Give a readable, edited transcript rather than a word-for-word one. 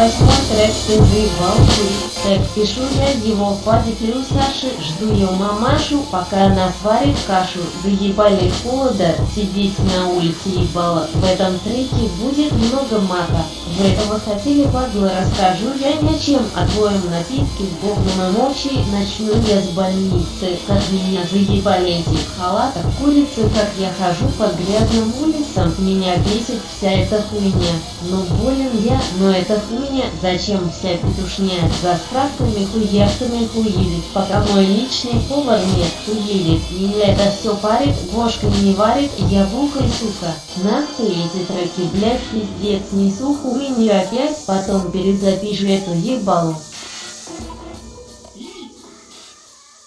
Восьмой трек ты заебал курить. Трек пишу я его водителю Саши. Жду ее мамашу, пока она сварит кашу. Заебали холода, сидеть на улице ебало. В этом треке будет много мата. Вы этого хотели, падлы, расскажу я ни о чем. Отвоем напитки, с богом и мочи. Начну я с больницы. Как меня заебали эти халатах. Курицы, как я хожу по грязным улицам. Меня бесит вся эта хуйня. Но болен я, но это хуйня. Зачем вся петушня? За справками, хуярками хуилит. Пока мой личный повар нет, хуелит. Меня это все парит, Гошка не варит, я бухай, сука. Нахуй эти треки, блядь, пиздец, несу хуйню опять, потом перезапишу эту ебалу.